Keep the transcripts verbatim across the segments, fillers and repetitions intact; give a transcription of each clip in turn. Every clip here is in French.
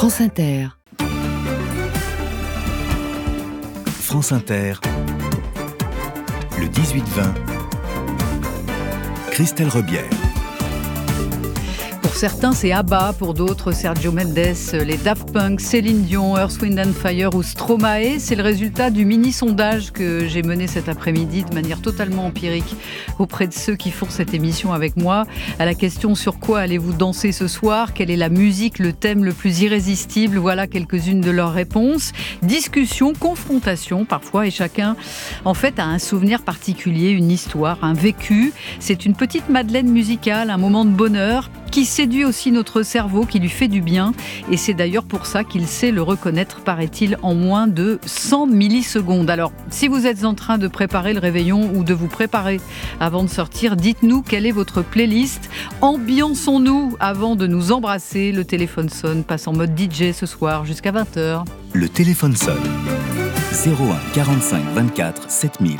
France Inter. France Inter, le dix-huit vingt, Christelle Rebière. Pour certains, c'est ABBA, pour d'autres, Sergio Mendes, les Daft Punk, Céline Dion, Earth, Wind and Fire ou Stromae. C'est le résultat du mini-sondage que j'ai mené cet après-midi de manière totalement empirique auprès de ceux qui font cette émission avec moi. À la question « Sur quoi allez-vous danser ce soir ? Quelle est la musique, le thème le plus irrésistible ?» Voilà quelques-unes de leurs réponses. Discussion, confrontation parfois, et chacun en fait a un souvenir particulier, une histoire, un vécu. C'est une petite madeleine musicale, un moment de bonheur qui séduit aussi notre cerveau, qui lui fait du bien. Et c'est d'ailleurs pour ça qu'il sait le reconnaître, paraît-il, en moins de cent millisecondes. Alors, si vous êtes en train de préparer le réveillon ou de vous préparer avant de sortir, dites-nous quelle est votre playlist. Ambiançons-nous avant de nous embrasser. Le téléphone sonne, passe en mode D J ce soir jusqu'à vingt heures. Le téléphone sonne. zéro un quarante-cinq vingt-quatre sept mille.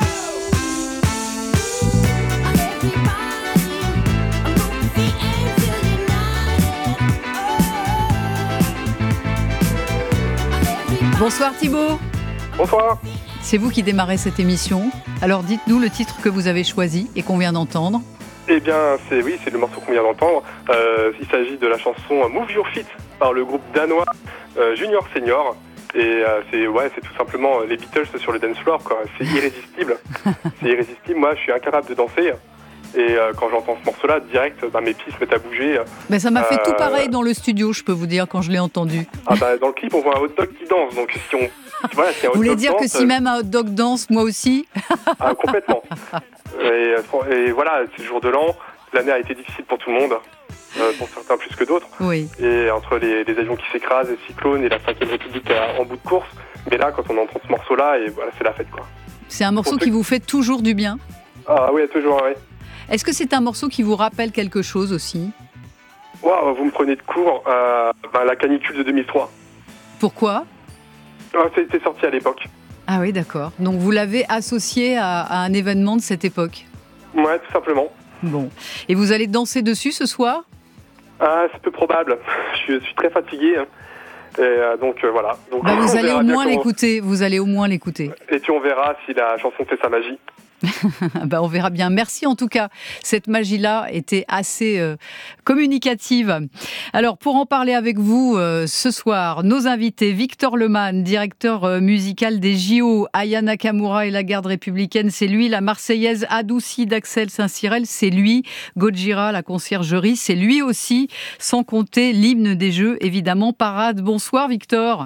Bonsoir Thibaut. Bonsoir. C'est vous qui démarrez cette émission. Alors dites-nous le titre que vous avez choisi et qu'on vient d'entendre. Eh bien, c'est oui, c'est le morceau qu'on vient d'entendre. Euh, il s'agit de la chanson Move Your Feet par le groupe danois euh, Junior Senior. Et euh, c'est ouais, c'est tout simplement les Beatles sur le dance floor, quoi. C'est irrésistible. C'est irrésistible. Moi, je suis incapable de danser. Et euh, quand j'entends ce morceau-là, direct, bah, mes pieds se mettent à bouger. Ben, ça m'a fait euh... tout pareil dans le studio, je peux vous dire, quand je l'ai entendu. Ah bah, dans le clip, on voit un hot dog qui danse. Donc si on, voilà, si un hot vous voulez dog dire danse, que si même un hot dog danse, moi aussi? Ah, complètement. Et, et voilà, c'est le jour de l'an. L'année a été difficile pour tout le monde. Euh, pour certains plus que d'autres. Oui. Et entre les, les avions qui s'écrasent, les cyclones et la cinquième République en bout de course. Mais là, quand on entend ce morceau-là, et voilà, c'est la fête, quoi. C'est un morceau pour qui ceux... vous fait toujours du bien? Ah oui, toujours, oui. Est-ce que c'est un morceau qui vous rappelle quelque chose aussi? Wow, vous me prenez de court. Euh, bah, la canicule de deux mille trois. Pourquoi? Ah, c'était sorti à l'époque. Ah oui, d'accord. Donc vous l'avez associé à, à un événement de cette époque? Ouais, tout simplement. Bon. Et vous allez danser dessus ce soir? Ah, c'est peu probable. Je suis très fatigué. Et euh, donc euh, voilà. Donc, bah, vous allez au moins l'écouter. Vous allez au moins l'écouter. Et puis on verra si la chanson fait sa magie. ben, on verra bien. Merci en tout cas. Cette magie-là était assez euh, communicative. Alors pour en parler avec vous euh, ce soir, nos invités, Victor Lemagne, directeur euh, musical des J O, Aya Nakamura et la garde républicaine, c'est lui. La Marseillaise adoucie d'Axel Saint-Cyril, c'est lui. Gojira, la conciergerie, c'est lui aussi. Sans compter l'hymne des Jeux, évidemment, Parade. Bonsoir Victor.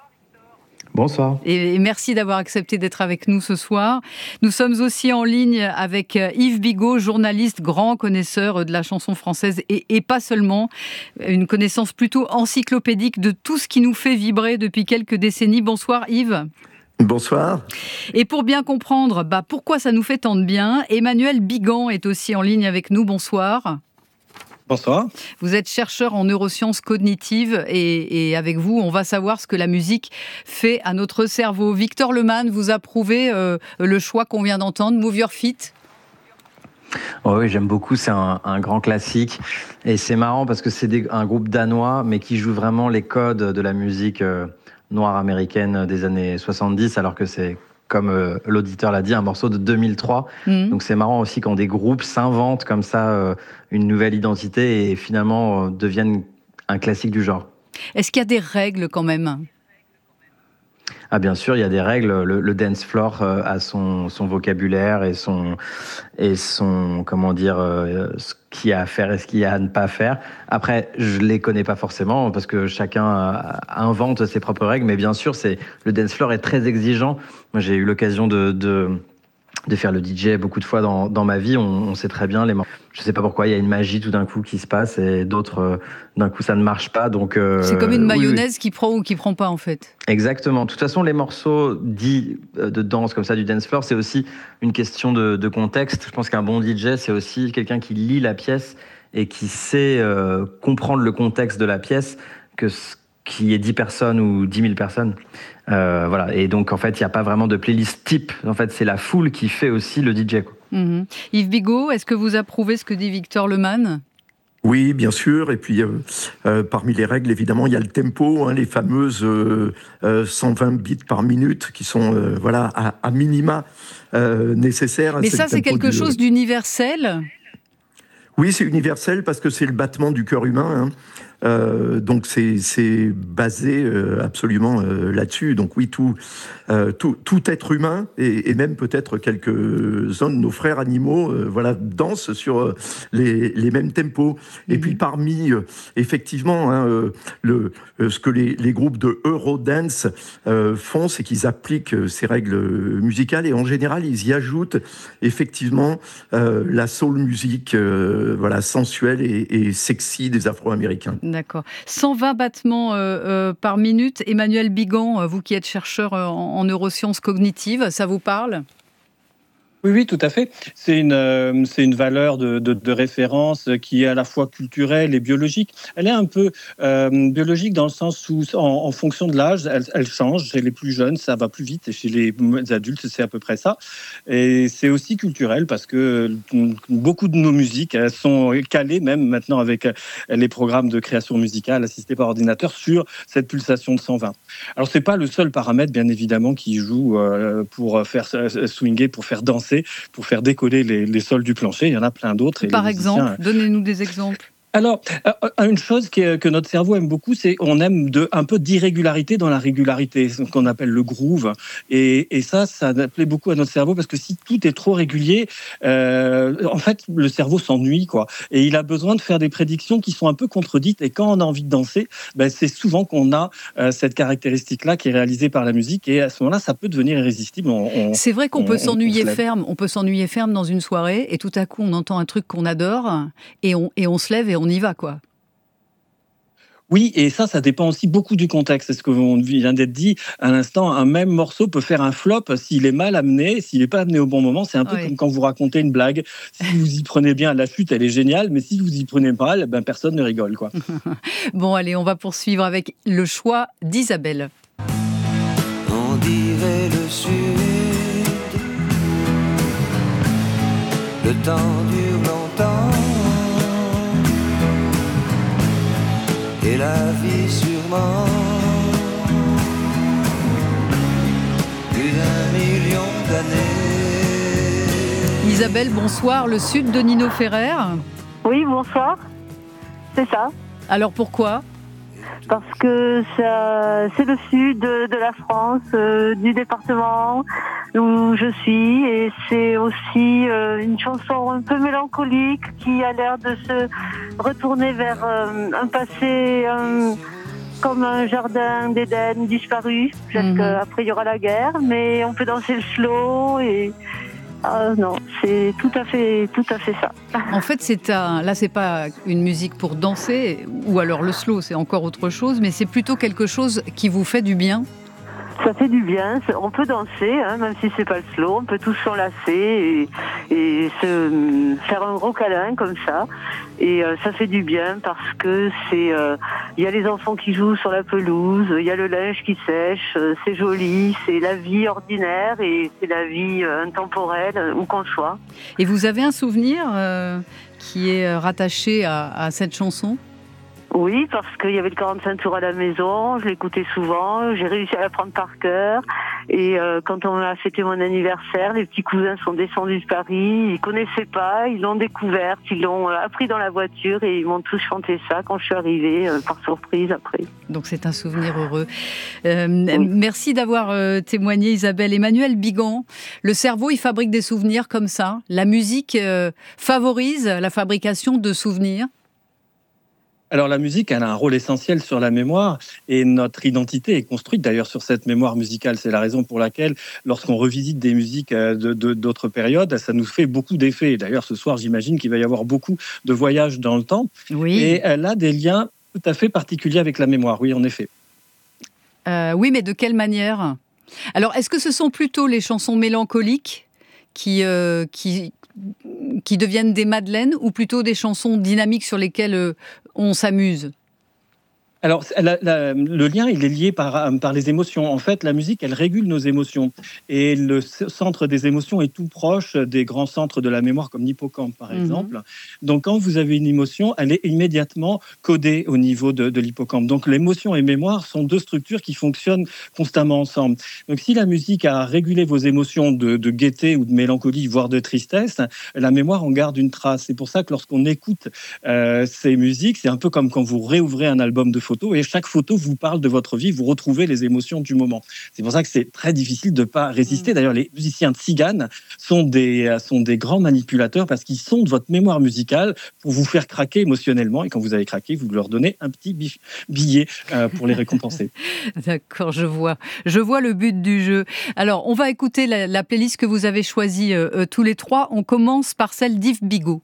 Bonsoir. Et merci d'avoir accepté d'être avec nous ce soir. Nous sommes aussi en ligne avec Yves Bigot, journaliste, grand connaisseur de la chanson française et, et pas seulement. Une connaissance plutôt encyclopédique de tout ce qui nous fait vibrer depuis quelques décennies. Bonsoir Yves. Bonsoir. Et pour bien comprendre bah, pourquoi ça nous fait tant de bien, Emmanuel Bigan est aussi en ligne avec nous. Bonsoir. Bonsoir. Vous êtes chercheur en neurosciences cognitives et, et avec vous, on va savoir ce que la musique fait à notre cerveau. Victor Lemagne, vous approuvez euh, le choix qu'on vient d'entendre, Move Your Feet? Oh oui, j'aime beaucoup, c'est un, un grand classique. Et c'est marrant parce que c'est des, un groupe danois, mais qui joue vraiment les codes de la musique euh, noire américaine des années soixante-dix, alors que c'est, comme euh, l'auditeur l'a dit, un morceau de deux mille trois. Mmh. Donc c'est marrant aussi quand des groupes s'inventent comme ça euh, une nouvelle identité et finalement euh, deviennent un classique du genre. Est-ce qu'il y a des règles quand même ? Ah bien sûr, il y a des règles. Le, le dance floor euh, a son, son vocabulaire et son, et son comment dire, euh, ce qu'il y a à faire et ce qu'il y a à ne pas faire. Après, je les connais pas forcément parce que chacun euh, invente ses propres règles. Mais bien sûr, c'est le dance floor est très exigeant. Moi, j'ai eu l'occasion de, de de faire le D J beaucoup de fois dans, dans ma vie. On, on sait très bien les morceaux. Je sais pas pourquoi il y a une magie tout d'un coup qui se passe et d'autres euh, d'un coup ça ne marche pas. Donc euh, c'est comme une mayonnaise oui, oui. qui prend ou qui prend pas en fait. Exactement. De toute façon, les morceaux dits de danse comme ça du dance floor, c'est aussi une question de, de contexte. Je pense qu'un bon D J, c'est aussi quelqu'un qui lit la pièce et qui sait euh, comprendre le contexte de la pièce, que qu'il y ait dix personnes ou dix mille personnes. Euh, voilà. Et donc, en fait, il n'y a pas vraiment de playlist type. En fait, c'est la foule qui fait aussi le D J, quoi. Mmh. Yves Bigot, est-ce que vous approuvez ce que dit Victor Lemagne ? Oui, bien sûr. Et puis, euh, euh, parmi les règles, évidemment, il y a le tempo, hein, les fameuses euh, euh, cent vingt bits par minute, qui sont euh, voilà, à, à minima euh, nécessaires. Mais c'est ça, le c'est tempo quelque du... chose d'universel. Oui, c'est universel parce que c'est le battement du cœur humain. Hein. Euh, donc c'est, c'est basé euh, absolument euh, là-dessus. Donc oui, tout, euh, tout, tout être humain et, et même peut-être quelques-uns de nos frères animaux, euh, voilà, dansent sur euh, les, les mêmes tempos. Et Mhm. puis parmi euh, effectivement hein, euh, le, euh, ce que les, les groupes de Eurodance euh, font, c'est qu'ils appliquent euh, ces règles musicales et en général ils y ajoutent effectivement euh, la soul music, euh, voilà, sensuelle et, et sexy des Afro-Américains. D'accord. cent vingt battements euh, euh, par minute. Emmanuel Bigan, euh, vous qui êtes chercheur euh, en, en neurosciences cognitives, ça vous parle ? Oui, oui, tout à fait. C'est une, euh, c'est une valeur de, de, de référence qui est à la fois culturelle et biologique. Elle est un peu euh, biologique dans le sens où, en, en fonction de l'âge, elle, elle change. Chez les plus jeunes, ça va plus vite, et chez les adultes, c'est à peu près ça. Et c'est aussi culturel parce que beaucoup de nos musiques elles sont calées, même maintenant avec les programmes de création musicale assistés par ordinateur, sur cette pulsation de cent vingt. Alors, c'est pas le seul paramètre, bien évidemment, qui joue euh, pour faire swinger, pour faire danser, pour faire décoller les, les sols du plancher. Il y en a plein d'autres. Et Par exemple, musiciens... donnez-nous des exemples. Alors, une chose que notre cerveau aime beaucoup, c'est on aime de, un peu d'irrégularité dans la régularité, ce qu'on appelle le groove. Et, et ça, ça plaît beaucoup à notre cerveau parce que si tout est trop régulier, euh, en fait, le cerveau s'ennuie, quoi. Et il a besoin de faire des prédictions qui sont un peu contredites. Et quand on a envie de danser, ben, c'est souvent qu'on a euh, cette caractéristique-là qui est réalisée par la musique. Et à ce moment-là, ça peut devenir irrésistible. On, on, c'est vrai qu'on on, peut s'ennuyer on ferme. On peut s'ennuyer ferme dans une soirée et tout à coup, on entend un truc qu'on adore et on, et on se lève et on on y va, quoi. Oui, et ça, ça dépend aussi beaucoup du contexte. C'est ce que vient d'être dit à l'instant. Un même morceau peut faire un flop s'il est mal amené, s'il n'est pas amené au bon moment. C'est un peu oui. comme quand vous racontez une blague. Si vous y prenez bien, la chute, elle est géniale, mais si vous y prenez mal, ben personne ne rigole, quoi. Bon, allez, on va poursuivre avec le choix d'Isabelle. On dirait le sud, le temps dure longtemps. Et la vie sûrement plus d'un million d'années. Isabelle, bonsoir. Le sud de Nino Ferrer. Oui, bonsoir. C'est ça. Alors pourquoi ? Parce que ça, c'est le sud de, de la France, euh, du département où je suis, et c'est aussi euh, une chanson un peu mélancolique qui a l'air de se retourner vers euh, un passé un, comme un jardin d'Éden disparu. Peut-être mmh. qu'après il y aura la guerre, mais on peut danser le slow et ah non, c'est tout à fait, tout à fait ça. En fait, c'est un, là, c'est pas une musique pour danser, ou alors le slow, c'est encore autre chose, mais c'est plutôt quelque chose qui vous fait du bien. Ça fait du bien, on peut danser, hein, même si c'est pas le slow, on peut tous s'enlacer et, et se faire un gros câlin comme ça. Et euh, ça fait du bien parce que c'est, euh, il y a les enfants qui jouent sur la pelouse, il y a le linge qui sèche, euh, c'est joli, c'est la vie ordinaire et c'est la vie euh, intemporelle où qu'on soit. Et vous avez un souvenir euh, qui est rattaché à, à cette chanson ? Oui, parce qu'il y avait le quarante-cinq tours à la maison, je l'écoutais souvent, j'ai réussi à l'apprendre par cœur. Et euh, quand on a fêté mon anniversaire, les petits cousins sont descendus de Paris, ils connaissaient pas, ils l'ont découverte, ils l'ont appris dans la voiture et ils m'ont tous chanté ça quand je suis arrivée, euh, par surprise après. Donc c'est un souvenir heureux. Euh, oui. Merci d'avoir euh, témoigné, Isabelle. Emmanuel Bigan, le cerveau, il fabrique des souvenirs comme ça. La musique euh, favorise la fabrication de souvenirs. Alors la musique, elle a un rôle essentiel sur la mémoire et notre identité est construite d'ailleurs sur cette mémoire musicale. C'est la raison pour laquelle lorsqu'on revisite des musiques de, de, d'autres périodes, ça nous fait beaucoup d'effets. D'ailleurs ce soir, j'imagine qu'il va y avoir beaucoup de voyages dans le temps. Oui. Et elle a des liens tout à fait particuliers avec la mémoire, oui en effet. Euh, oui, mais de quelle manière ? Alors est-ce que ce sont plutôt les chansons mélancoliques qui... Euh, qui qui deviennent des madeleines ou plutôt des chansons dynamiques sur lesquelles euh, on s'amuse ? Alors, la, la, le lien, il est lié par, par les émotions. En fait, la musique, elle régule nos émotions. Et le centre des émotions est tout proche des grands centres de la mémoire, comme l'hippocampe, par mmh. exemple. Donc, quand vous avez une émotion, elle est immédiatement codée au niveau de, de l'hippocampe. Donc, l'émotion et mémoire sont deux structures qui fonctionnent constamment ensemble. Donc, si la musique a régulé vos émotions de, de gaieté ou de mélancolie, voire de tristesse, la mémoire en garde une trace. C'est pour ça que lorsqu'on écoute euh, ces musiques, c'est un peu comme quand vous réouvrez un album de photos, et chaque photo vous parle de votre vie, vous retrouvez les émotions du moment. C'est pour ça que c'est très difficile de ne pas résister. D'ailleurs, les musiciens tziganes sont des, sont des grands manipulateurs parce qu'ils sondent votre mémoire musicale pour vous faire craquer émotionnellement, et quand vous avez craqué, vous leur donnez un petit billet euh, pour les récompenser. D'accord, je vois. Je vois le but du jeu. Alors, on va écouter la, la playlist que vous avez choisie euh, tous les trois. On commence par celle d'Yves Bigot.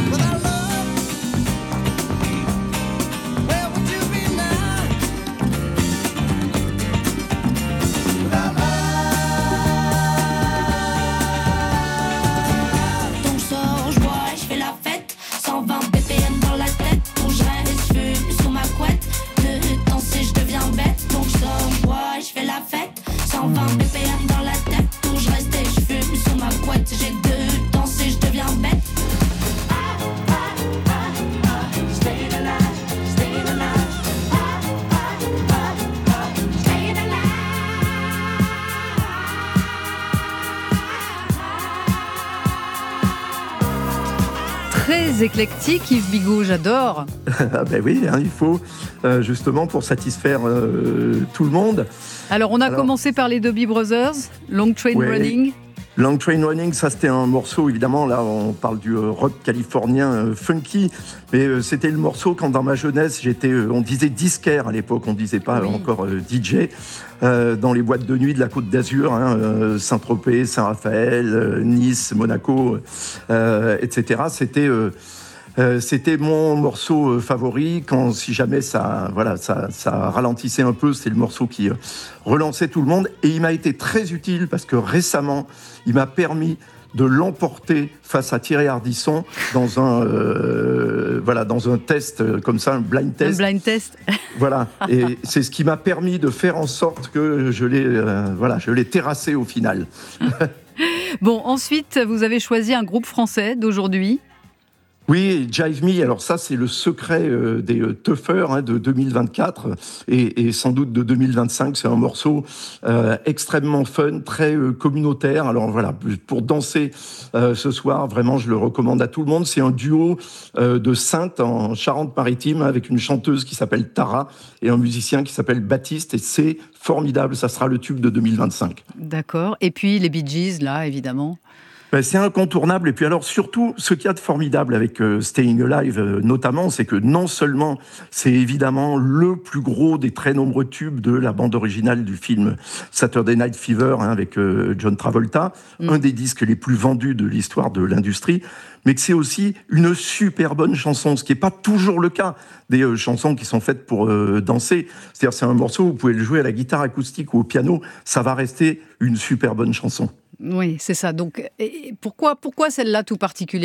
Très éclectique, Yves Bigot, j'adore. Ah ben oui, hein, il faut euh, justement pour satisfaire euh, tout le monde. Alors on a Alors, commencé par les Doobie Brothers, Long Train ouais, Running. Long Train Running, ça c'était un morceau, évidemment, là on parle du euh, rock californien euh, funky, mais euh, c'était le morceau quand dans ma jeunesse, j'étais, euh, on disait disquaire à l'époque, on disait pas oui. encore euh, D J, euh, dans les boîtes de nuit de la Côte d'Azur, hein, euh, Saint-Tropez, Saint-Raphaël, euh, Nice, Monaco, euh, et cetera. C'était... Euh, Euh, c'était mon morceau euh, favori quand, si jamais ça, voilà, ça, ça ralentissait un peu, c'est le morceau qui euh, relançait tout le monde. Et il m'a été très utile parce que récemment, il m'a permis de l'emporter face à Thierry Ardisson dans un, euh, voilà, dans un test euh, comme ça, un blind test. Un blind test. Voilà. Et c'est ce qui m'a permis de faire en sorte que je l'ai, euh, voilà, je l'ai terrassé au final. Bon, ensuite, vous avez choisi un groupe français d'aujourd'hui. Oui, Jive Me, alors ça c'est le secret euh, des euh, Toughers hein, de deux mille vingt-quatre et, et sans doute de deux mille vingt-cinq. C'est un morceau euh, extrêmement fun, très euh, communautaire. Alors voilà, pour danser euh, ce soir, vraiment je le recommande à tout le monde. C'est un duo euh, de Saintes en Charente-Maritime avec une chanteuse qui s'appelle Tara et un musicien qui s'appelle Baptiste, et c'est formidable, ça sera le tube de deux mille vingt-cinq. D'accord, et puis les Bee Gees là évidemment. Ben, c'est incontournable. Et puis alors, surtout, ce qu'il y a de formidable avec euh, Staying Alive, euh, notamment, c'est que non seulement c'est évidemment le plus gros des très nombreux tubes de la bande originale du film Saturday Night Fever, hein, avec euh, John Travolta, mmh. un des disques les plus vendus de l'histoire de l'industrie, mais que c'est aussi une super bonne chanson, ce qui n'est pas toujours le cas des euh, chansons qui sont faites pour euh, danser. C'est-à-dire, c'est un morceau où vous pouvez le jouer à la guitare acoustique ou au piano, ça va rester une super bonne chanson. Oui, c'est ça. Donc, et pourquoi, pourquoi celle-là tout particulièrement ?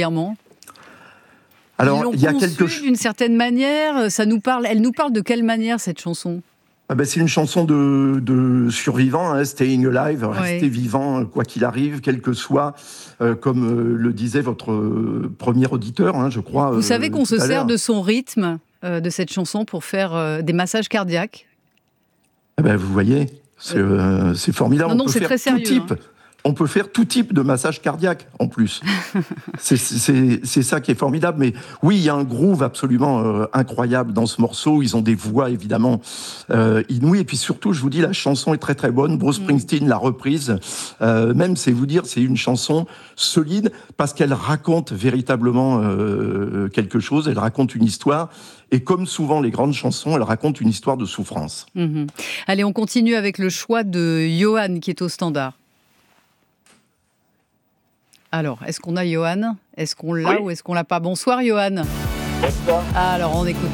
Alors, il y a quelque chose d'une certaine manière. Ça nous parle. Elle nous parle de quelle manière cette chanson ? Ah ben, c'est une chanson de, de survivant, hein, Staying Alive, ouais. Rester vivant quoi qu'il arrive, quel que soit, euh, comme euh, le disait votre euh, premier auditeur, hein, je crois. Vous euh, savez qu'on se sert de son rythme, euh, de cette chanson, pour faire euh, des massages cardiaques. Ah ben, vous voyez, c'est, euh, c'est formidable. Non, non, on peut c'est faire très sérieux. Tout type. Hein. On peut faire tout type de massage cardiaque, en plus. c'est, c'est, c'est ça qui est formidable. Mais oui, il y a un groove absolument euh, incroyable dans ce morceau. Ils ont des voix, évidemment, euh, inouïes. Et puis surtout, je vous dis, la chanson est très, très bonne. Bruce Springsteen l'a reprise. Euh, même, c'est vous dire, c'est une chanson solide parce qu'elle raconte véritablement euh, quelque chose. Elle raconte une histoire. Et comme souvent les grandes chansons, elle raconte une histoire de souffrance. Mmh. Allez, on continue avec le choix de Johan qui est au standard. Alors, est-ce qu'on a Johan ? Est-ce qu'on l'a oui. ou est-ce qu'on l'a pas ? Bonsoir Johan. Bonsoir. Alors, on écoute.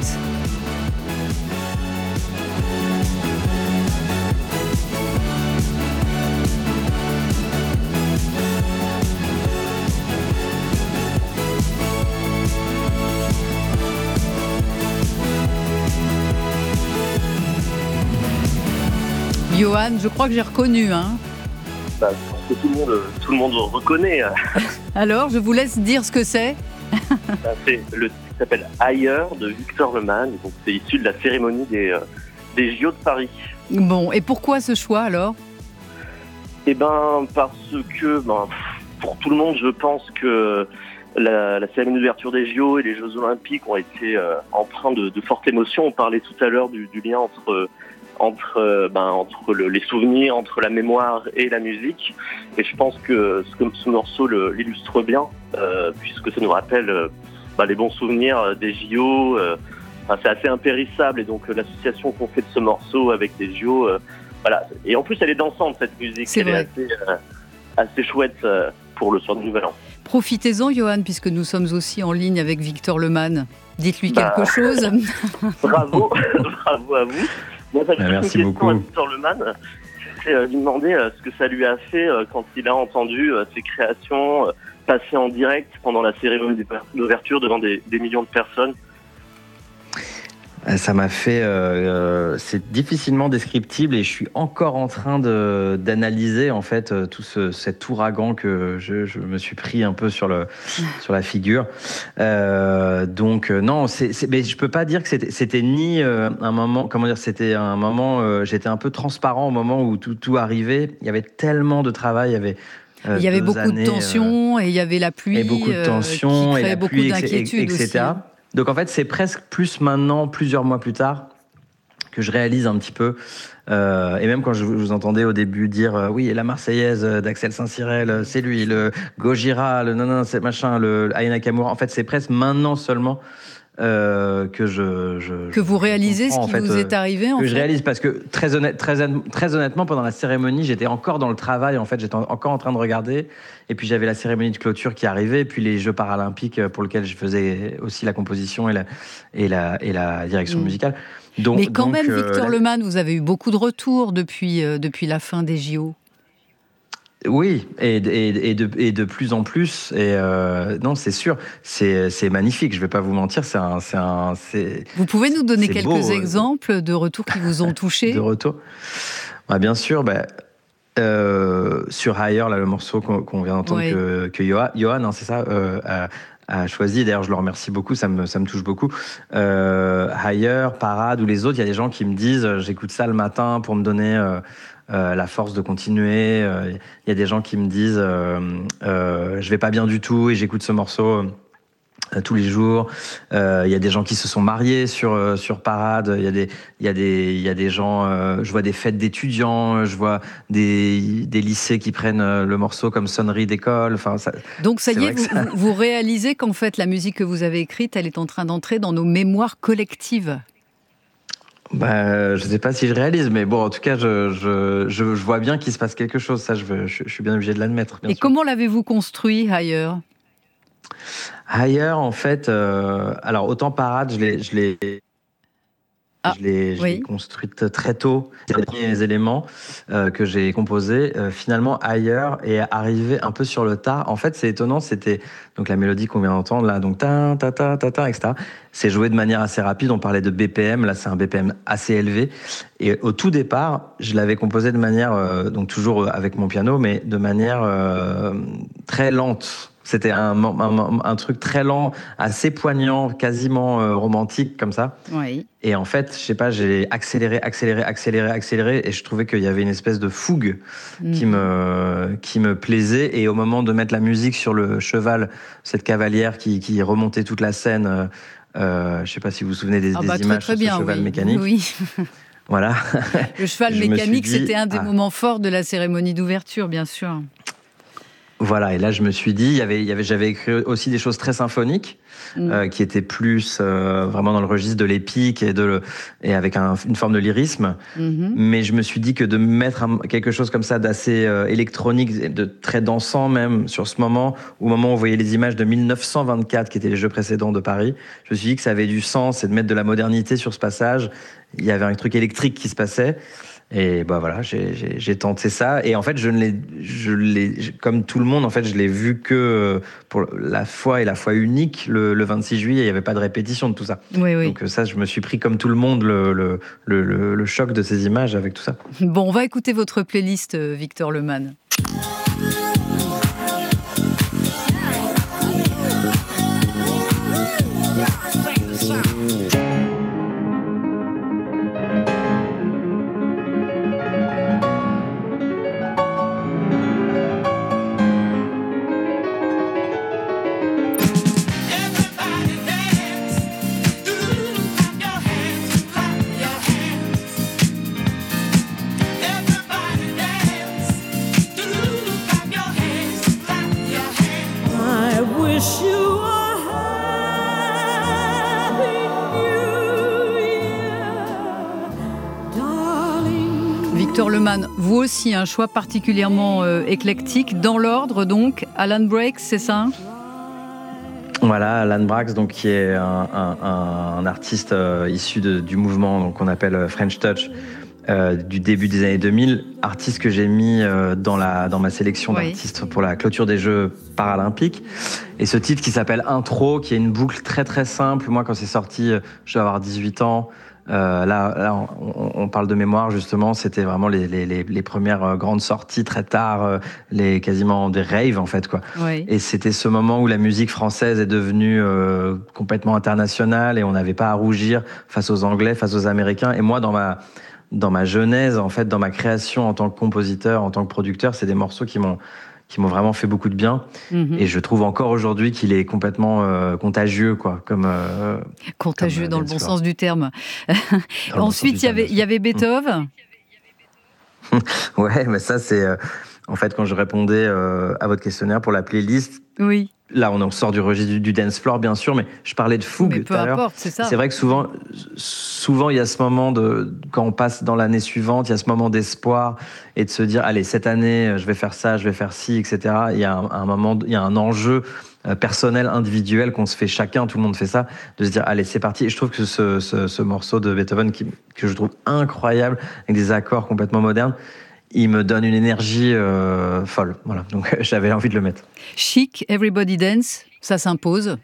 Johan, je crois que j'ai reconnu. Hein. Bah, je pense que tout le monde, tout le monde reconnaît. Alors, je vous laisse dire ce que c'est. Bah, c'est le titre qui s'appelle Ailleurs de Victor Lemagne. Donc, c'est issu de la cérémonie des, euh, des J O de Paris. Bon, et pourquoi ce choix alors ? Eh ben, parce que ben, pour tout le monde, je pense que la, la cérémonie d'ouverture des J O et les Jeux Olympiques ont été euh, empreints de, de fortes émotions. On parlait tout à l'heure du, du lien entre entre, euh, ben, entre le, les souvenirs, entre la mémoire et la musique. Et je pense que ce, ce morceau le, l'illustre bien, euh, puisque ça nous rappelle euh, ben, les bons souvenirs des J O. Euh, enfin, c'est assez impérissable. Et donc, euh, l'association qu'on fait de ce morceau avec les J O, euh, voilà. Et en plus, elle est dansante, cette musique. C'est elle vrai. est assez, euh, assez chouette euh, pour le soir du Nouvel An. Profitez-en, Johan, puisque nous sommes aussi en ligne avec Victor Lemagne. Dites-lui Bah, quelque chose. Bravo, bravo à vous. Moi, j'avais Ah, une merci question beaucoup. à Victor Lemagne. C'est euh, lui demander euh, ce que ça lui a fait euh, quand il a entendu euh, ses créations euh, passer en direct pendant la cérémonie d'ouverture devant des, des millions de personnes. Ça m'a fait, euh, c'est difficilement descriptible et je suis encore en train de d'analyser en fait euh, tout ce, cet ouragan que je, je me suis pris un peu sur le sur la figure. Euh, donc euh, non, c'est, c'est, mais je peux pas dire que c'était c'était ni euh, un moment, comment dire, c'était un moment. Euh, j'étais un peu transparent au moment où tout tout arrivait. Il y avait tellement de travail, il y avait euh, Il y avait deux beaucoup années, de tensions euh, et il y avait la pluie et beaucoup de euh, tensions qui et créait la beaucoup pluie, d'inquiétudes et aussi. cetera. Donc en fait, c'est presque plus maintenant, plusieurs mois plus tard, que je réalise un petit peu. Euh, et même quand je vous entendais au début dire euh, oui, la Marseillaise d'Axel Saint-Cyril, euh, c'est lui, le Gojira, le non, non, c'est machin, le Aya Nakamura. En fait, c'est presque maintenant seulement euh, que je, je Que vous réalisez ce qui en fait, vous est arrivé, en que fait. je réalise parce que très, honnête, très, très honnêtement, pendant la cérémonie, j'étais encore dans le travail. En fait, j'étais encore en train de regarder. Et puis j'avais la cérémonie de clôture qui arrivait, et puis les Jeux paralympiques pour lesquels je faisais aussi la composition et la, et la, et la direction Mmh. musicale. Donc, Mais quand donc, même, euh, Victor la... Lemagne, vous avez eu beaucoup de retours depuis, euh, depuis la fin des J O. Oui, et, et, et, de, et de plus en plus. Et euh, non, c'est sûr, c'est, c'est magnifique. Je vais pas vous mentir, c'est un, c'est un, c'est. Vous pouvez nous donner c'est quelques beau, exemples de retours qui vous ont touché? De retour. Bah, bien sûr, bah, euh, sur Higher, là, le morceau qu'on, qu'on vient d'entendre, Oui. que, que Johan, Johan hein, c'est ça, euh, a, a choisi. D'ailleurs, je le remercie beaucoup, ça me, ça me touche beaucoup. Euh, Higher, Parade ou les autres, il y a des gens qui me disent, euh, j'écoute ça le matin pour me donner euh, euh, la force de continuer. Il euh, y a des gens qui me disent, euh, euh, je vais pas bien du tout et j'écoute ce morceau euh, tous les jours. Il euh, y a des gens qui se sont mariés sur euh, sur Parade. Il y a des il y a des il y a des gens. Euh, je vois des fêtes d'étudiants. Je vois des des lycées qui prennent euh, le morceau comme sonnerie d'école. Enfin, ça, donc ça y est, vous, ça... vous réalisez qu'en fait la musique que vous avez écrite, elle est en train d'entrer dans nos mémoires collectives. Bah, je sais pas si je réalise, mais bon, en tout cas, je je je, je vois bien qu'il se passe quelque chose. Ça, je veux, je, je suis bien obligé de l'admettre. Bien Et sûr. comment l'avez-vous construit, Higher? Higher, en fait, euh, alors autant Parade, je l'ai, je l'ai, ah, je l'ai, je oui. l'ai construite très tôt. C'est les premiers éléments euh, que j'ai composés. Euh, finalement, Higher est arrivé un peu sur le tard. En fait, c'est étonnant. C'était donc la mélodie qu'on vient d'entendre là, donc ta ta ta ta ta, et cetera. C'est joué de manière assez rapide. On parlait de B P M. Là, c'est un B P M assez élevé. Et au tout départ, je l'avais composé de manière, euh, donc toujours avec mon piano, mais de manière euh, très lente. C'était un, un, un truc très lent, assez poignant, quasiment euh, romantique comme ça. Oui. Et en fait, je sais pas, j'ai accéléré, accéléré, accéléré, accéléré, et je trouvais qu'il y avait une espèce de fougue mmh. qui me qui me plaisait. Et au moment de mettre la musique sur le cheval, cette cavalière qui, qui remontait toute la scène, euh, je sais pas si vous vous souvenez des, ah des bah, images très, très de ce bien, cheval oui. mécanique. Oui. Voilà. Le cheval mécanique, dit, c'était un des ah. moments forts de la cérémonie d'ouverture, bien sûr. Voilà, et là je me suis dit, il y avait, il y avait, j'avais écrit aussi des choses très symphoniques, mmh. euh, qui étaient plus euh, vraiment dans le registre de l'épique et, de, et avec un, une forme de lyrisme. Mmh. Mais je me suis dit que de mettre un, quelque chose comme ça d'assez euh, électronique, de très dansant même, sur ce moment, au moment où on voyait les images de mille neuf cent vingt-quatre, qui étaient les Jeux précédents de Paris, je me suis dit que ça avait du sens et de mettre de la modernité sur ce passage. Il y avait un truc électrique qui se passait. Et bah voilà, j'ai, j'ai, j'ai tenté ça. Et en fait, je ne l'ai, je l'ai, comme tout le monde, en fait, je l'ai vu que pour la fois et la fois unique le, le vingt-six juillet. Il n'y avait pas de répétition de tout ça. Oui, oui. Donc ça, je me suis pris comme tout le monde le, le, le, le, le choc de ces images avec tout ça. Bon, on va écouter votre playlist, Victor Lehmann. Victor Lehmann, vous aussi, un choix particulièrement euh, éclectique. Dans l'ordre, donc, Alan Braxe, c'est ça ? Voilà, Alan Braxe, donc, qui est un, un, un artiste euh, issu de, du mouvement donc, qu'on appelle French Touch, euh, du début des années deux mille. Artiste que j'ai mis euh, dans, la, dans ma sélection oui. d'artistes pour la clôture des Jeux paralympiques. Et ce titre qui s'appelle Intro, qui est une boucle très très simple. Moi, quand c'est sorti, je dois avoir dix-huit ans. Euh, là, là on, on parle de mémoire justement, c'était vraiment les, les, les premières grandes sorties très tard, les, quasiment des raves en fait quoi. Oui. Et c'était ce moment où la musique française est devenue euh, complètement internationale et on n'avait pas à rougir face aux Anglais, face aux Américains. Et moi, dans ma dans ma genèse, en fait, dans ma création en tant que compositeur, en tant que producteur, c'est des morceaux qui m'ont qui m'ont vraiment fait beaucoup de bien. Mmh. Et je trouve encore aujourd'hui qu'il est complètement euh, contagieux, quoi. Comme, euh, contagieux comme, dans le bon sens du terme. Ensuite, il y avait, il y avait Beethoven. Ouais, mais ça, c'est... Euh, en fait, quand je répondais euh, à votre questionnaire pour la playlist... Oui. Là, on sort du registre du, du dance floor, bien sûr, mais je parlais de fougue tout à l'heure. Importe, c'est ça. C'est vrai que souvent, souvent, il y a ce moment de, quand on passe dans l'année suivante, il y a ce moment d'espoir et de se dire, allez, cette année, je vais faire ça, je vais faire ci, et cetera. Il y a un, un moment, il y a un enjeu personnel, individuel qu'on se fait chacun, tout le monde fait ça, de se dire, allez, c'est parti. Et je trouve que ce, ce, ce morceau de Beethoven, qui, que je trouve incroyable, avec des accords complètement modernes, il me donne une énergie euh, folle. Voilà, donc j'avais envie de le mettre. Chic, Everybody Dance, ça s'impose.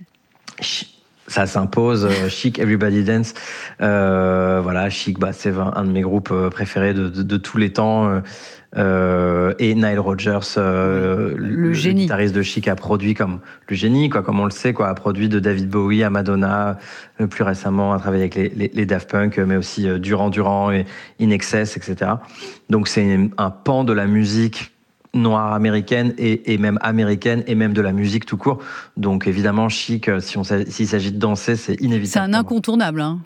Ça s'impose. Chic, Everybody Dance. Euh, voilà, Chic, bah, c'est un de mes groupes préférés de, de, de tous les temps. Euh, et Nile Rodgers, euh, le, le, génie. le guitariste de Chic, a produit comme le génie, quoi, comme on le sait, quoi, a produit de David Bowie à Madonna, euh, plus récemment a travaillé avec les, les, les Daft Punk, mais aussi euh, Duran Duran et In Excess, et cetera. Donc c'est un pan de la musique noire américaine et, et même américaine et même de la musique tout court. Donc évidemment, Chic, si on, s'il s'agit de danser, c'est inévitable. C'est un incontournable, hein.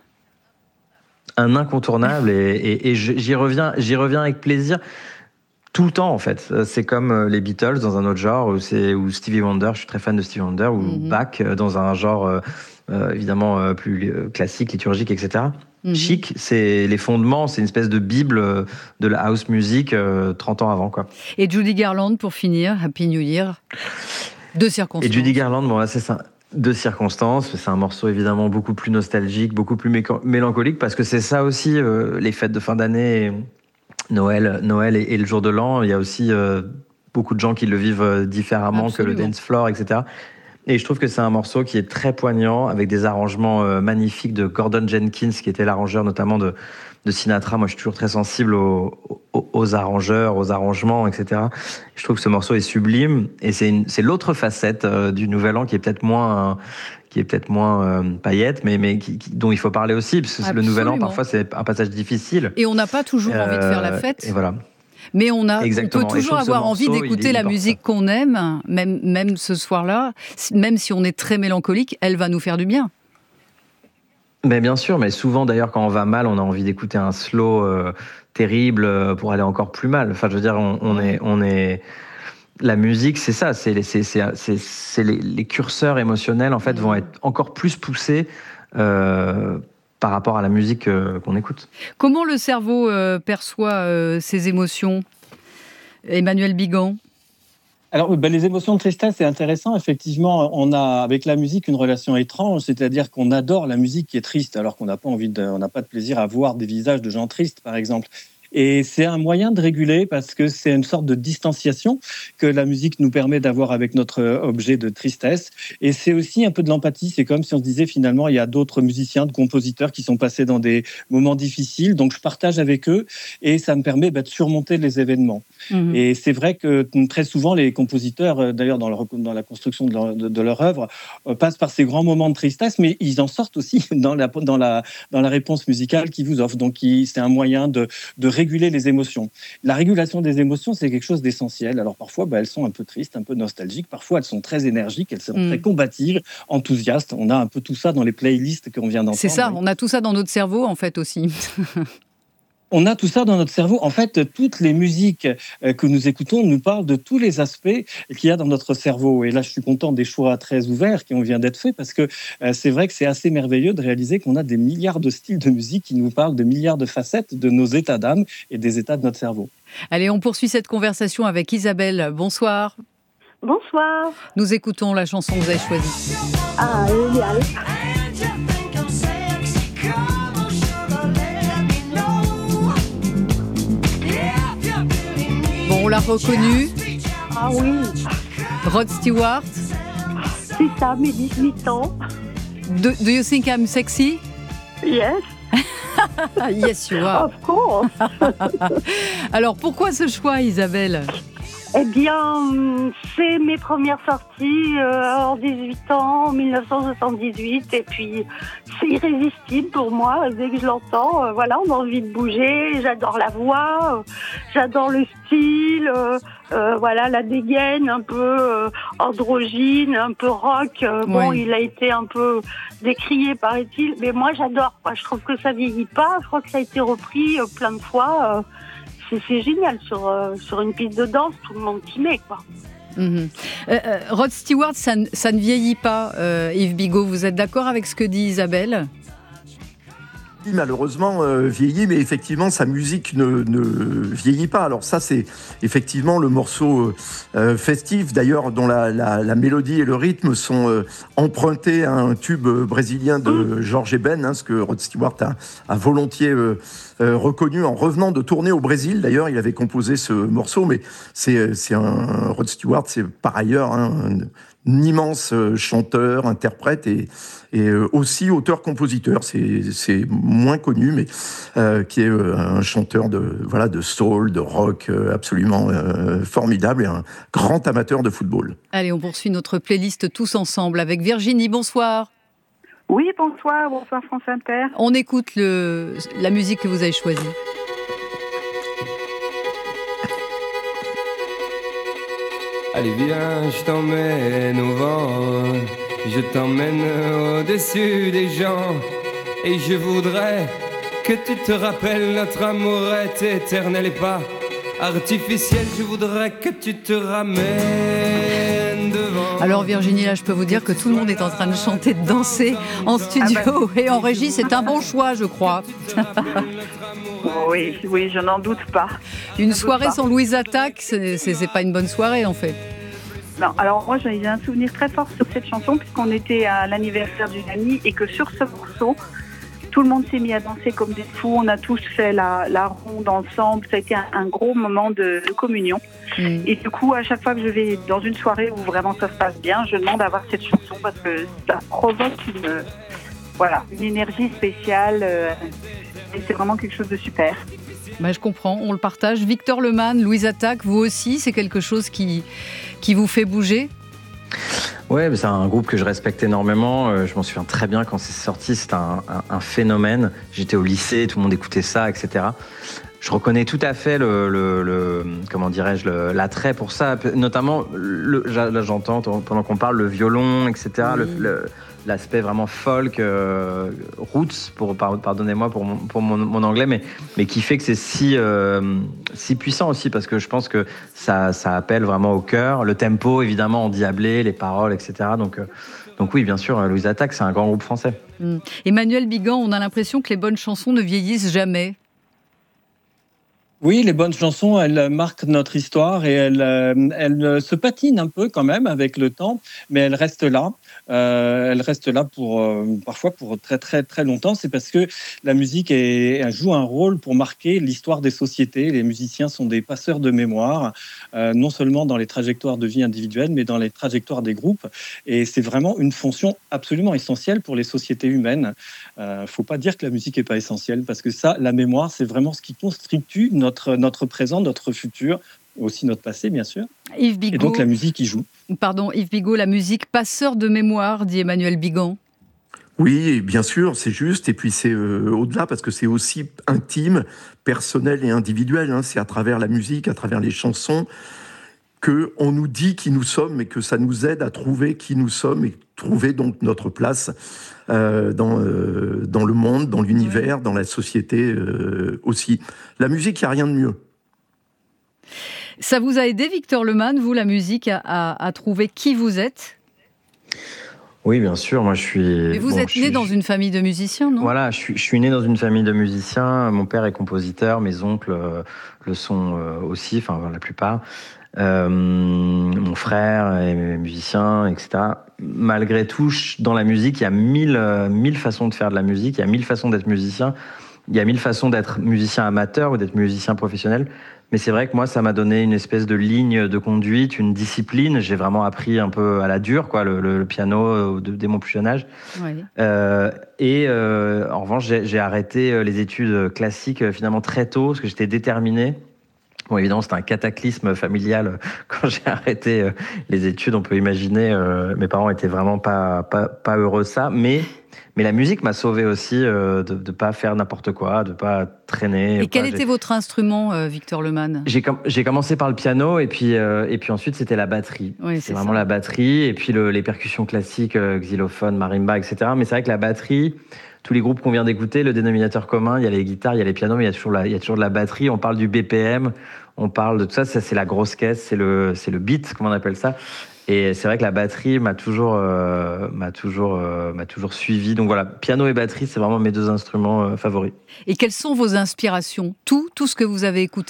Un incontournable et, et, et j'y reviens, j'y reviens avec plaisir. Tout le temps, en fait. C'est comme les Beatles dans un autre genre, ou, c'est, ou Stevie Wonder, je suis très fan de Stevie Wonder, ou mm-hmm. Bach dans un genre euh, évidemment euh, plus classique, liturgique, et cetera. Mm-hmm. Chic, c'est les fondements, c'est une espèce de bible de la house music euh, trente ans avant, quoi. Et Judy Garland, pour finir, Happy New Year, deux circonstances. Et Judy Garland, bon là c'est ça. Deux circonstances, c'est un morceau évidemment beaucoup plus nostalgique, beaucoup plus méca- mélancolique, parce que c'est ça aussi, euh, les fêtes de fin d'année... Noël, Noël et, et le jour de l'an, il y a aussi euh, beaucoup de gens qui le vivent différemment Absolument. que le dance floor, et cetera. Et je trouve que c'est un morceau qui est très poignant, avec des arrangements euh, magnifiques de Gordon Jenkins, qui était l'arrangeur notamment de, de Sinatra. Moi, je suis toujours très sensible aux, aux, aux arrangeurs, aux arrangements, et cetera. Je trouve que ce morceau est sublime, et c'est, une, c'est l'autre facette euh, du Nouvel An qui est peut-être moins... Euh, qui est peut-être moins euh, paillette, mais, mais qui, qui, dont il faut parler aussi, parce que Absolument. le Nouvel An, parfois, c'est un passage difficile. Et on n'a pas toujours euh, envie de faire la fête. Et voilà. Mais on, a, on peut toujours avoir morceau, envie d'écouter la musique qu'on aime, même, même ce soir-là, même si on est très mélancolique, elle va nous faire du bien. Mais bien sûr, mais souvent, d'ailleurs, quand on va mal, on a envie d'écouter un slow euh, terrible pour aller encore plus mal. Enfin, je veux dire, on, on est... On est La musique, c'est ça, c'est, c'est, c'est, c'est, c'est les, les curseurs émotionnels en fait vont être encore plus poussés euh, par rapport à la musique euh, qu'on écoute. Comment le cerveau euh, perçoit euh, ces émotions, Emmanuel Bigan? Alors, ben, les émotions de tristesse, c'est intéressant. Effectivement, on a avec la musique une relation étrange, c'est-à-dire qu'on adore la musique qui est triste, alors qu'on n'a pas envie de, on n'a pas de plaisir à voir des visages de gens tristes, par exemple. Et c'est un moyen de réguler parce que c'est une sorte de distanciation que la musique nous permet d'avoir avec notre objet de tristesse. Et c'est aussi un peu de l'empathie. C'est comme si on se disait finalement, il y a d'autres musiciens, de compositeurs qui sont passés dans des moments difficiles. Donc je partage avec eux et ça me permet bah, de surmonter les événements. Mmh. Et c'est vrai que très souvent, les compositeurs, d'ailleurs dans, leur, dans la construction de leur, de, de leur œuvre, passent par ces grands moments de tristesse, mais ils en sortent aussi dans la, dans la, dans la réponse musicale qu'ils vous offrent. Donc c'est un moyen de, de réguler les émotions. La régulation des émotions, c'est quelque chose d'essentiel. Alors parfois, bah, elles sont un peu tristes, un peu nostalgiques. Parfois, elles sont très énergiques, elles sont mmh. très combatives, enthousiastes. On a un peu tout ça dans les playlists qu'on vient d'entendre. C'est ça, on a tout ça dans notre cerveau, en fait, aussi. On a tout ça dans notre cerveau. En fait, toutes les musiques que nous écoutons nous parlent de tous les aspects qu'il y a dans notre cerveau. Et là, je suis content des choix très ouverts qui ont vient d'être faits parce que c'est vrai que c'est assez merveilleux de réaliser qu'on a des milliards de styles de musique qui nous parlent de milliards de facettes de nos états d'âme et des états de notre cerveau. Allez, on poursuit cette conversation avec Isabelle. Bonsoir. Bonsoir. Nous écoutons la chanson que vous avez choisie. Ah, génial. Bon, on l'a reconnu. Ah oui. Rod Stewart. C'est ça, mes dix-huit ans. Do, do you think I'm sexy? Yes. Yes, you are. Of course. Alors, pourquoi ce choix, Isabelle? Eh bien, c'est mes premières sorties euh, en dix-huit ans, en dix-neuf cent soixante-dix-huit. Et puis, c'est irrésistible pour moi. Dès que je l'entends, euh, voilà, on a envie de bouger. J'adore la voix, euh, j'adore le style, euh, euh, voilà, la dégaine un peu euh, androgyne, un peu rock. Euh, bon, oui. Il a été un peu décrié, paraît-il. Mais moi, j'adore. Quoi. Je trouve que ça vieillit pas. Je crois que ça a été repris euh, plein de fois. Euh, C'est, c'est génial, sur, euh, sur une piste de danse, tout le monde s'y met, quoi. Mmh. Euh, euh, Rod Stewart, ça, ça ne vieillit pas, euh, Yves Bigot. Vous êtes d'accord avec ce que dit Isabelle ? Malheureusement euh, vieillit, mais effectivement sa musique ne, ne vieillit pas. Alors ça c'est effectivement le morceau euh, festif, d'ailleurs dont la, la, la mélodie et le rythme sont euh, empruntés à un tube brésilien de Jorge Ben, hein, ce que Rod Stewart a, a volontiers euh, euh, reconnu en revenant de tourner au Brésil. D'ailleurs il avait composé ce morceau, mais c'est, c'est un Rod Stewart, c'est par ailleurs hein, un, un immense chanteur, interprète et, et aussi auteur-compositeur. C'est, c'est moins connu, mais euh, qui est un chanteur de, voilà, de soul, de rock absolument euh, formidable et un grand amateur de football. Allez, on poursuit notre playlist tous ensemble avec Virginie. Bonsoir. Oui, bonsoir. Bonsoir France Inter. On écoute le, la musique que vous avez choisie. Allez viens, je t'emmène au vent, je t'emmène au-dessus des gens, et je voudrais que tu te rappelles notre amour est éternel et pas artificiel. Je voudrais que tu te ramènes devant. Alors Virginie, là je peux vous dire que tout le monde est en train de chanter, de danser en studio ah bah, et en régie. C'est un bon choix, je crois. Oui, oui, je n'en doute pas. Une soirée sans Louise Attaque, c'est, c'est, c'est pas une bonne soirée en fait. Non, alors moi j'ai un souvenir très fort sur cette chanson puisqu'on était à l'anniversaire d'une amie et que sur ce morceau, tout le monde s'est mis à danser comme des fous. On a tous fait la, la ronde ensemble. Ça a été un, un gros moment de, de communion. Mmh. Et du coup, à chaque fois que je vais dans une soirée où vraiment ça se passe bien, je demande à avoir cette chanson parce que ça provoque une, voilà, une énergie spéciale. Euh, et c'est vraiment quelque chose de super. Bah, je comprends, on le partage. Victor Lemann, Louise Attaque, vous aussi, c'est quelque chose qui, qui vous fait bouger ? Ouais, mais c'est un groupe que je respecte énormément. Je m'en souviens très bien quand c'est sorti. C'était un, un, un phénomène. J'étais au lycée, tout le monde écoutait ça, et cetera. Je reconnais tout à fait le, le, le comment dirais-je, le, l'attrait pour ça. Notamment, le, là j'entends pendant qu'on parle le violon, et cetera. Oui. Le, le, l'aspect vraiment folk, euh, roots, pour, pardonnez-moi pour, mon, pour mon, mon anglais, mais, mais qui fait que c'est si, euh, si puissant aussi, parce que je pense que ça, ça appelle vraiment au cœur. Le tempo, évidemment, endiablé, les paroles, et cetera. Donc, euh, donc oui, bien sûr, Louise Attaque, c'est un grand groupe français. Mmh. Emmanuel Bigan, on a l'impression que les bonnes chansons ne vieillissent jamais. Oui, les bonnes chansons, elles marquent notre histoire et elles, elles se patinent un peu quand même avec le temps, mais elles restent là. Euh, elles restent là pour euh, parfois pour très très très longtemps. C'est parce que la musique est, elle joue un rôle pour marquer l'histoire des sociétés. Les musiciens sont des passeurs de mémoire, euh, non seulement dans les trajectoires de vie individuelles, mais dans les trajectoires des groupes. Et c'est vraiment une fonction absolument essentielle pour les sociétés humaines. Il euh, ne faut pas dire que la musique n'est pas essentielle, parce que ça, la mémoire, c'est vraiment ce qui constitue notre, notre présent, notre futur, aussi notre passé, bien sûr. Yves Bigot. Et donc la musique y joue. Pardon, Yves Bigot, la musique passeur de mémoire, dit Emmanuel Bigan. Oui, bien sûr, c'est juste. Et puis c'est euh, au-delà, parce que c'est aussi intime, personnel et individuel. Hein. C'est à travers la musique, à travers les chansons, qu'on nous dit qui nous sommes et que ça nous aide à trouver qui nous sommes et trouver donc notre place euh, dans, euh, dans le monde, dans l'univers, dans la société euh, aussi. La musique, il n'y a rien de mieux. Ça vous a aidé, Victor Lemagne, vous, la musique, à, à, à trouver qui vous êtes ? Oui, bien sûr. Moi, je suis. Mais vous bon, êtes je né suis... dans une famille de musiciens, non ? Voilà, je suis, je suis né dans une famille de musiciens. Mon père est compositeur, mes oncles euh, le sont euh, aussi, enfin la plupart. Euh, mon frère est musicien, et cetera. Malgré tout, dans la musique, il y a mille, euh, mille façons de faire de la musique. Il y a mille façons d'être musicien. Il y a mille façons d'être musicien amateur ou d'être musicien professionnel. Mais c'est vrai que moi, ça m'a donné une espèce de ligne de conduite, une discipline. J'ai vraiment appris un peu à la dure, quoi, le, le, le piano dès mon plus jeune âge. Oui. Euh, et euh, en revanche, j'ai, j'ai arrêté les études classiques finalement très tôt, parce que j'étais déterminé. Bon, évidemment, c'était un cataclysme familial quand j'ai arrêté les études. On peut imaginer, euh, mes parents étaient vraiment pas pas pas heureux de ça, mais mais la musique m'a sauvé aussi euh, de de pas faire n'importe quoi, de pas traîner. Et quel pas, était j'ai... votre instrument, euh, Victor Lemagne ? J'ai com- j'ai commencé par le piano et puis euh, et puis ensuite c'était la batterie. Oui, c'est, c'est vraiment ça. La batterie et puis le, les percussions classiques, euh, xylophone, marimba, et cetera. Mais c'est vrai que la batterie, tous les groupes qu'on vient d'écouter, le dénominateur commun, il y a les guitares, il y a les pianos, mais il y a toujours la, il y a toujours de la batterie. On parle du B P M, on parle de tout ça. Ça, c'est la grosse caisse, c'est le, c'est le beat, comme on appelle ça. Et c'est vrai que la batterie m'a toujours, euh, m'a toujours, euh, m'a toujours suivi. Donc voilà, piano et batterie, c'est vraiment mes deux instruments euh, favoris. Et quelles sont vos inspirations ? Tout, tout ce que vous avez écouté ?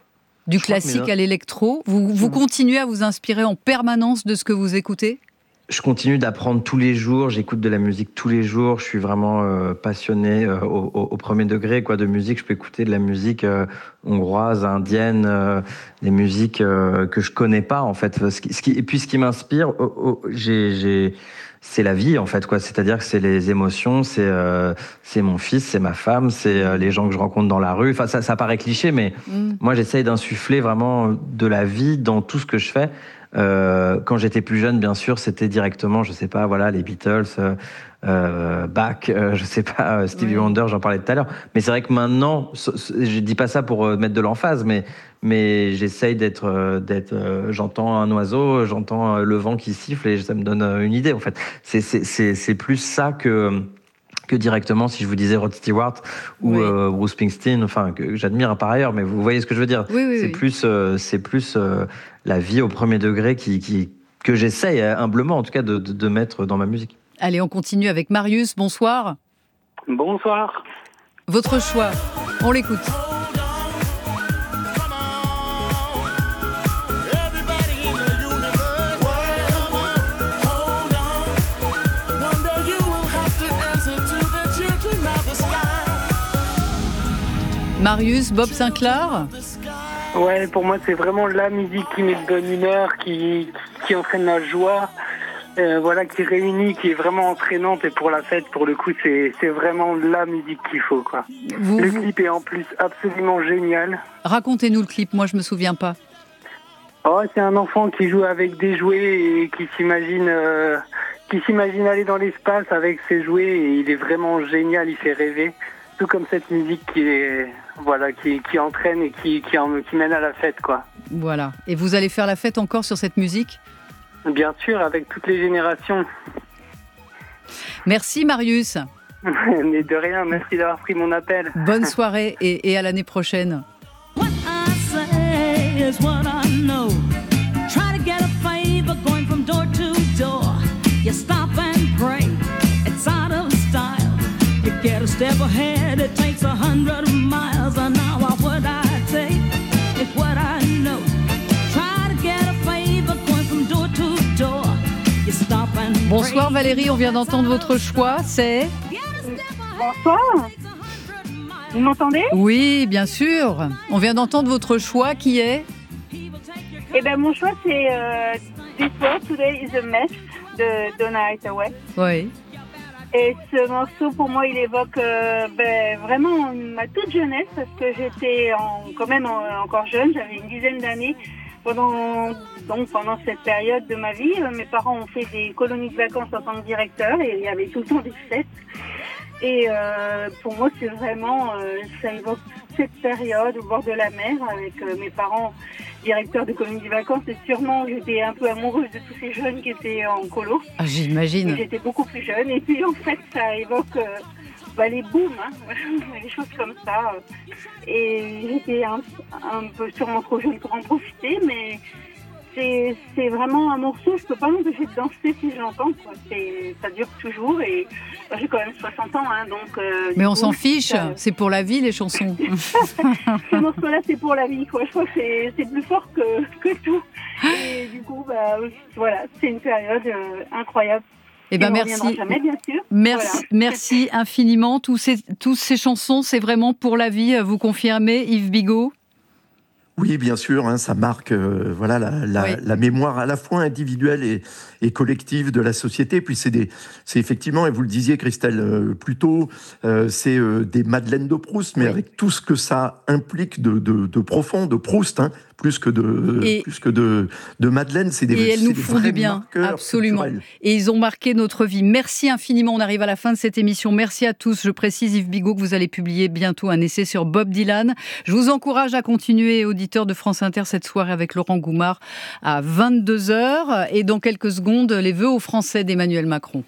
Du Je classique à l'électro, vous, vous continuez à vous inspirer en permanence de ce que vous écoutez ? Je continue d'apprendre tous les jours, j'écoute de la musique tous les jours, je suis vraiment euh, passionné euh, au, au, au premier degré quoi, de musique. Je peux écouter de la musique euh, hongroise, indienne, euh, des musiques euh, que je connais pas en fait. Ce qui, ce qui, et puis ce qui m'inspire, oh, oh, j'ai, j'ai, c'est la vie en fait, quoi. C'est-à-dire que c'est les émotions, c'est, euh, c'est mon fils, c'est ma femme, c'est euh, les gens que je rencontre dans la rue. Enfin, ça, ça paraît cliché, mais mmh. moi j'essaye d'insuffler vraiment de la vie dans tout ce que je fais. Euh, quand j'étais plus jeune, bien sûr, c'était directement, je sais pas, voilà, les Beatles, euh, euh, Bach, euh, je sais pas, euh, Stevie oui. Wonder, j'en parlais tout à l'heure. Mais c'est vrai que maintenant, je dis pas ça pour mettre de l'emphase, mais mais j'essaye d'être, euh, d'être, euh, j'entends un oiseau, j'entends le vent qui siffle et ça me donne une idée. En fait, c'est c'est c'est, c'est plus ça que que directement si je vous disais Rod Stewart ou oui. euh, Bruce Springsteen, enfin que j'admire par ailleurs, mais vous voyez ce que je veux dire. Oui, oui, c'est, oui. Plus, euh, c'est plus euh, la vie au premier degré qui, qui que j'essaye humblement en tout cas de, de, de mettre dans ma musique. Allez, on continue avec Marius. Bonsoir. Bonsoir. Votre choix, on l'écoute. Marius, Bob Sinclair ? Ouais, pour moi, c'est vraiment la musique qui met de bonne humeur, qui, qui entraîne la joie, euh, voilà, qui réunit, qui est vraiment entraînante. Et pour la fête, pour le coup, c'est, c'est vraiment la musique qu'il faut, quoi. Vous, le vous... clip est en plus absolument génial. Racontez-nous le clip, moi je me souviens pas. Oh, c'est un enfant qui joue avec des jouets et qui s'imagine, euh, qui s'imagine aller dans l'espace avec ses jouets. Et il est vraiment génial, il fait rêver. Tout comme cette musique qui est, voilà, qui, qui entraîne et qui, qui, en, qui mène à la fête, quoi. Voilà. Et vous allez faire la fête encore sur cette musique ? Bien sûr, avec toutes les générations. Merci Marius. Mais de rien, merci d'avoir pris mon appel. Bonne soirée et, et à l'année prochaine. What I say is what I know. Try to get a favor going from door to door. You stop and pray. It's out of style. You get a step ahead, it takes a hundred miles an hour. What I say Bonsoir Valérie, on vient d'entendre votre choix, c'est... Bonsoir. Vous m'entendez? Oui, bien sûr. On vient d'entendre votre choix qui est... Eh ben mon choix c'est euh, This World Today is a Mess de Donna Hathaway. Oui. Et ce morceau pour moi il évoque euh, ben, vraiment ma toute jeunesse parce que j'étais en, quand même en, encore jeune, j'avais une dizaine d'années. Pendant, donc pendant cette période de ma vie, euh, mes parents ont fait des colonies de vacances en tant que directeur et il y avait tout le temps des fêtes. Et euh, pour moi, c'est vraiment, euh, ça évoque cette période au bord de la mer avec euh, mes parents directeurs de colonies de vacances. Et sûrement, j'étais un peu amoureuse de tous ces jeunes qui étaient en colo. Ah, j'imagine. Et j'étais beaucoup plus jeune. Et puis en fait, ça évoque euh, bah, les booms, hein, les choses comme ça. Et j'étais un, un peu sûrement trop jeune pour en profiter, mais c'est, c'est vraiment un morceau, je peux pas m'empêcher de danser si je l'entends, quoi. C'est, ça dure toujours et bah, j'ai quand même soixante ans, hein, donc... Euh, mais on coup, s'en fiche, ça... c'est pour la vie les chansons. Ce morceau-là, c'est pour la vie, quoi. Je crois que c'est, c'est plus fort que, que tout. Et du coup, bah, voilà, c'est une période euh, incroyable. Eh ben merci. Jamais, bien sûr. Merci, voilà. Merci infiniment. Tous ces, tous ces chansons, c'est vraiment pour la vie. Vous confirmez, Yves Bigot? Oui, bien sûr, hein, ça marque euh, voilà, la, la, oui. la mémoire à la fois individuelle et, et collective de la société. Puis c'est, des, c'est effectivement, et vous le disiez Christelle euh, plus tôt, euh, c'est euh, des Madeleines de Proust, mais oui. avec tout ce que ça implique de, de, de profond, de Proust, hein, plus que de, et, plus que de, de Madeleine, c'est des, et elles c'est nous des font du bien, absolument. Culturels. Et ils ont marqué notre vie. Merci infiniment. On arrive à la fin de cette émission. Merci à tous. Je précise, Yves Bigot, que vous allez publier bientôt un essai sur Bob Dylan. Je vous encourage à continuer, auditeurs de France Inter, cette soirée avec Laurent Goumard à vingt-deux heures. Et dans quelques secondes, les vœux aux Français d'Emmanuel Macron.